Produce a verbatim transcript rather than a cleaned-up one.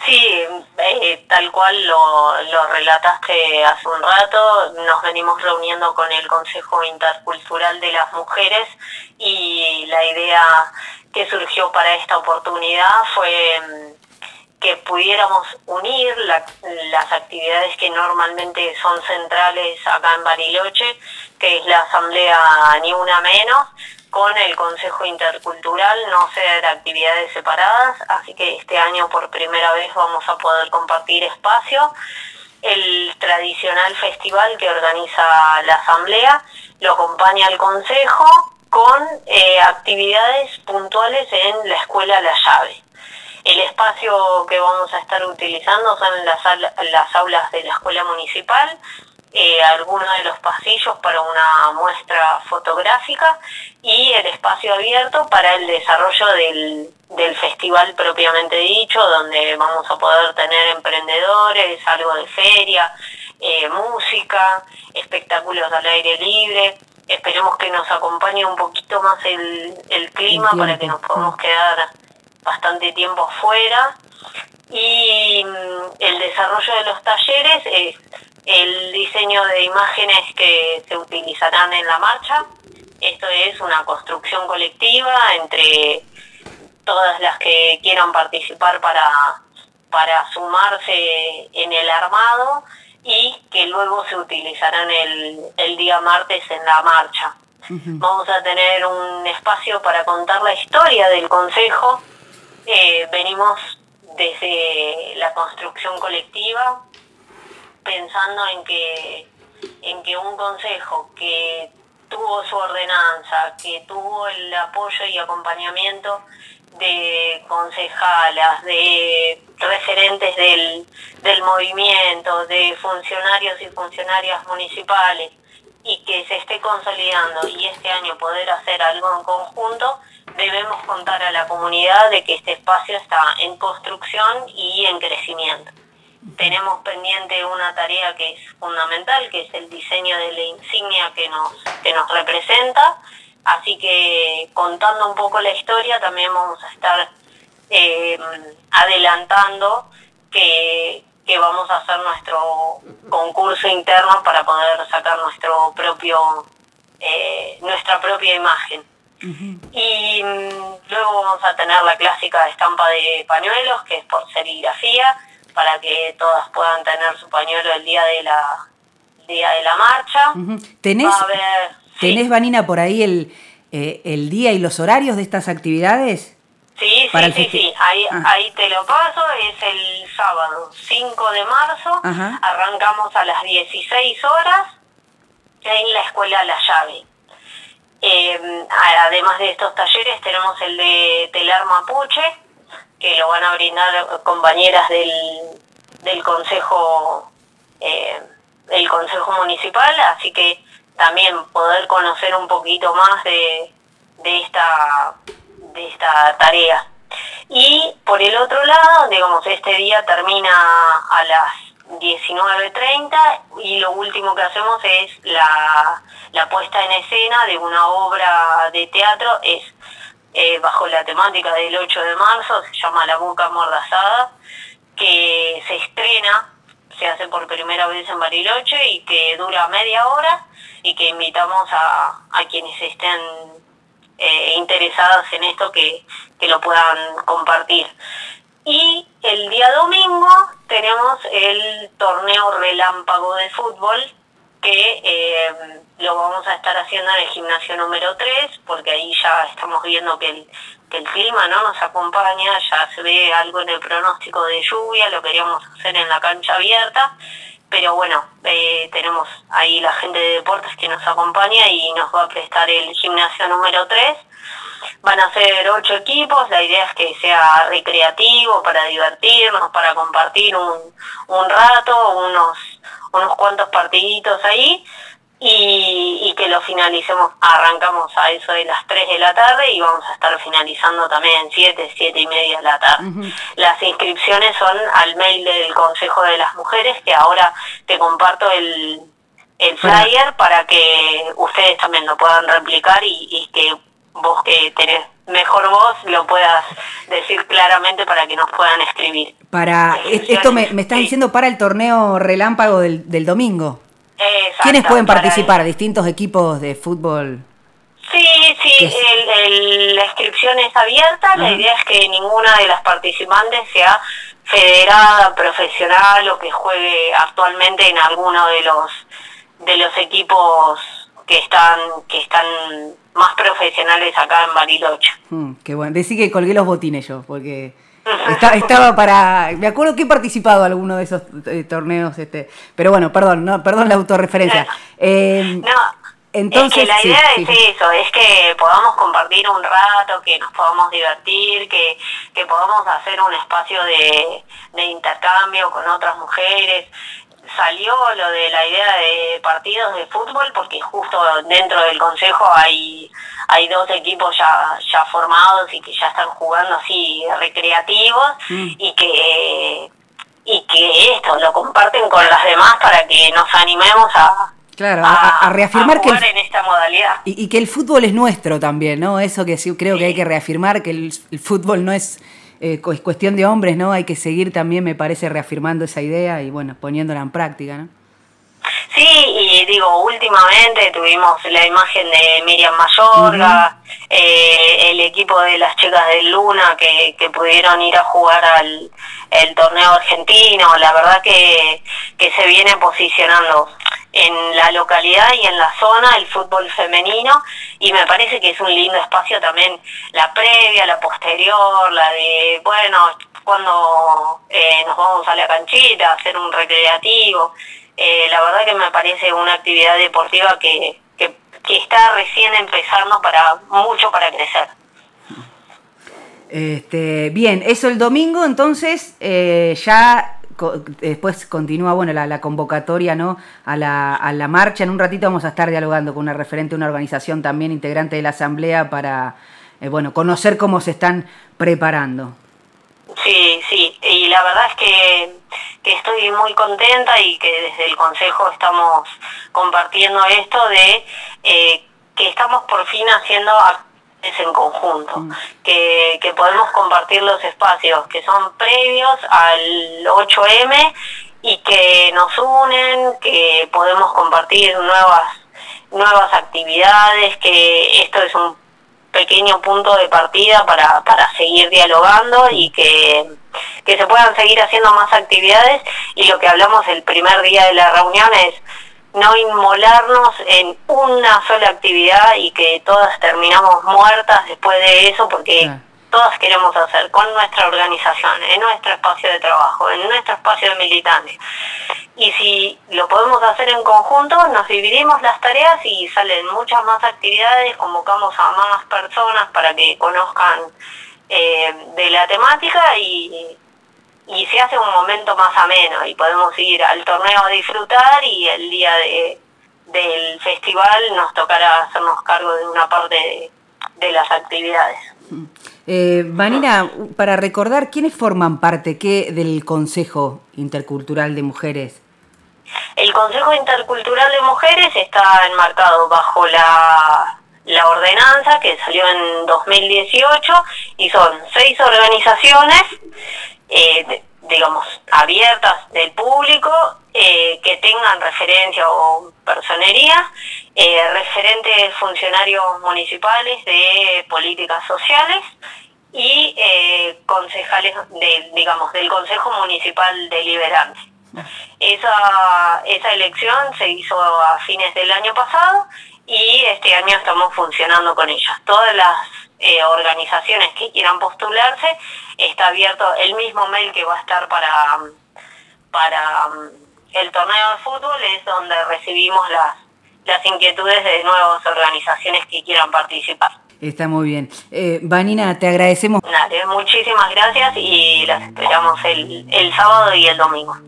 Sí, eh, tal cual lo, lo relataste hace un rato, nos venimos reuniendo con el Consejo Intercultural de las Mujeres y la idea que surgió para esta oportunidad fue que pudiéramos unir la, las actividades que normalmente son centrales acá en Bariloche, que es la Asamblea Ni Una Menos, con el Consejo Intercultural, no ser actividades separadas, así que este año por primera vez vamos a poder compartir espacio. El tradicional festival que organiza la Asamblea lo acompaña el Consejo con eh, actividades puntuales en la Escuela La Llave. El espacio que vamos a estar utilizando son las, las aulas de la Escuela Municipal, eh, algunos de los pasillos para una muestra fotográfica y el espacio abierto para el desarrollo del, del festival propiamente dicho, donde vamos a poder tener emprendedores, algo de feria, eh, música, espectáculos al aire libre. Esperemos que nos acompañe un poquito más el, el clima el para que nos podamos quedar bastante tiempo afuera. Y el desarrollo de los talleres es el diseño de imágenes que se utilizarán en la marcha. Esto es una construcción colectiva entre todas las que quieran participar para, para sumarse en el armado y que luego se utilizarán el, el día martes en la marcha. Uh-huh. Vamos a tener un espacio para contar la historia del Consejo. Eh, venimos desde la construcción colectiva pensando en que, en que un consejo que tuvo su ordenanza, que tuvo el apoyo y acompañamiento de concejalas, de referentes del, del movimiento, de funcionarios y funcionarias municipales, y que se esté consolidando y este año poder hacer algo en conjunto, debemos contar a la comunidad de que este espacio está en construcción y en crecimiento. Tenemos pendiente una tarea que es fundamental, que es el diseño de la insignia que nos, que nos representa, así que contando un poco la historia también vamos a estar eh, adelantando que, que vamos a hacer nuestro concurso interno para poder sacar nuestro propio eh, nuestra propia imagen. Uh-huh. Y um, luego vamos a tener la clásica estampa de pañuelos, que es por serigrafía, para que todas puedan tener su pañuelo el día de la día de la marcha. Uh-huh. ¿Tenés, Va a haber, ¿tenés sí. Vanina, por ahí el, eh, el día y los horarios de estas actividades? Sí, sí, sí, sí, ahí, ah. ahí te lo paso, es el sábado cinco de marzo, uh-huh. Arrancamos a las dieciséis horas en la Escuela La Llave. Eh, además de estos talleres tenemos el de telar mapuche, que lo van a brindar compañeras del, del consejo eh, del consejo municipal, así que también poder conocer un poquito más de, de esta de esta tarea. Y por el otro lado, digamos, este día termina a las diecinueve treinta y lo último que hacemos es la, la puesta en escena de una obra de teatro, es eh, bajo la temática del ocho de marzo, se llama La Boca Amordazada, que se estrena, se hace por primera vez en Bariloche y que dura media hora y que invitamos a, a quienes estén eh, interesadas en esto que, que lo puedan compartir. Y el día domingo tenemos el torneo relámpago de fútbol, que eh, lo vamos a estar haciendo en el gimnasio número tres, porque ahí ya estamos viendo que el, que el clima no nos acompaña, ya se ve algo en el pronóstico de lluvia, lo queríamos hacer en la cancha abierta, pero bueno, eh, tenemos ahí la gente de deportes que nos acompaña y nos va a prestar el gimnasio número tres. Van a ser ocho equipos, la idea es que sea recreativo, para divertirnos, para compartir un, un rato, unos, unos cuantos partiditos ahí, y, y que lo finalicemos, arrancamos a eso de las tres de la tarde y vamos a estar finalizando también siete, siete y media de la tarde. Uh-huh. Las inscripciones son al mail del Consejo de las Mujeres, que ahora te comparto el, el flyer para que ustedes también lo puedan replicar y, y que vos que tenés mejor vos lo puedas decir claramente para que nos puedan escribir. Para esto me, me estás sí. diciendo para el torneo relámpago del, del domingo. Exacto, ¿Quiénes pueden participar? El... ¿Distintos equipos de fútbol? Sí, sí, el, el, la inscripción es abierta. Uh-huh. La idea es que ninguna de las participantes sea federada, profesional o que juegue actualmente en alguno de los de los equipos que están que están más profesionales acá en Bariloche. Mm, qué bueno. Decí que colgué los botines yo, porque estaba, estaba para... Me acuerdo que he participado en alguno de esos eh, torneos, este pero bueno, perdón, no, perdón la autorreferencia. No, eh, no entonces, es que la sí, idea sí. es eso, es que podamos compartir un rato, que nos podamos divertir, que, que podamos hacer un espacio de, de intercambio con otras mujeres. Salió lo de la idea de partidos de fútbol porque justo dentro del consejo hay hay dos equipos ya ya formados y que ya están jugando así recreativos mm. y que y que esto lo comparten con las demás para que nos animemos a Claro, a, a reafirmar a jugar que el, en esta modalidad. Y, y que el fútbol es nuestro también, ¿no? Eso que sí creo sí. que hay que reafirmar, que el, el fútbol no es eh, es cuestión de hombres, ¿no? Hay que seguir también, me parece, reafirmando esa idea y, bueno, poniéndola en práctica, ¿no? Sí, y digo, últimamente tuvimos la imagen de Miriam Mayorga, uh-huh. eh, el equipo de las chicas del Luna que, que pudieron ir a jugar al el torneo argentino. La verdad que, que se viene posicionando en la localidad y en la zona el fútbol femenino, y me parece que es un lindo espacio también la previa, la posterior, la de, bueno, cuando eh, nos vamos a la canchita, hacer un recreativo. Eh, la verdad que me parece una actividad deportiva que, que, que está recién empezando para mucho para crecer. Este, bien, eso el domingo, entonces eh, ya co- después continúa bueno la, la convocatoria, ¿no? a la, a la marcha. En un ratito vamos a estar dialogando con una referente de una organización también integrante de la asamblea para eh, bueno conocer cómo se están preparando. Sí, sí, y la verdad es que, que estoy muy contenta y que desde el Consejo estamos compartiendo esto de eh, que estamos por fin haciendo actividades en conjunto, mm. que, que podemos compartir los espacios que son previos al ocho eme y que nos unen, que podemos compartir nuevas, nuevas actividades, que esto es un pequeño punto de partida para, para seguir dialogando y que, que se puedan seguir haciendo más actividades. Y lo que hablamos el primer día de la reunión es no inmolarnos en una sola actividad y que todas terminamos muertas después de eso, porque sí. todas queremos hacer con nuestra organización, en nuestro espacio de trabajo, en nuestro espacio de militantes. Y si lo podemos hacer en conjunto, nos dividimos las tareas y salen muchas más actividades, convocamos a más personas para que conozcan eh, de la temática y, y se hace un momento más ameno y podemos ir al torneo a disfrutar y el día de, del festival nos tocará hacernos cargo de una parte de, de las actividades. Eh, Vanina, para recordar, ¿quiénes forman parte qué del Consejo Intercultural de Mujeres? El Consejo Intercultural de Mujeres está enmarcado bajo la, la ordenanza que salió en dos mil dieciocho y son seis organizaciones, eh, digamos, abiertas del público, eh, que tengan referencia o personería, eh, referentes funcionarios municipales de políticas sociales y eh, concejales de, digamos, del Consejo Municipal Deliberante. Esa, esa elección se hizo a fines del año pasado y este año estamos funcionando con ellas. Todas las eh, organizaciones que quieran postularse, está abierto el mismo mail que va a estar para, para el torneo de fútbol, es donde recibimos las, las inquietudes de nuevas organizaciones que quieran participar. Está muy bien. Eh, Vanina, te agradecemos. Dale, muchísimas gracias y las esperamos el, el sábado y el domingo.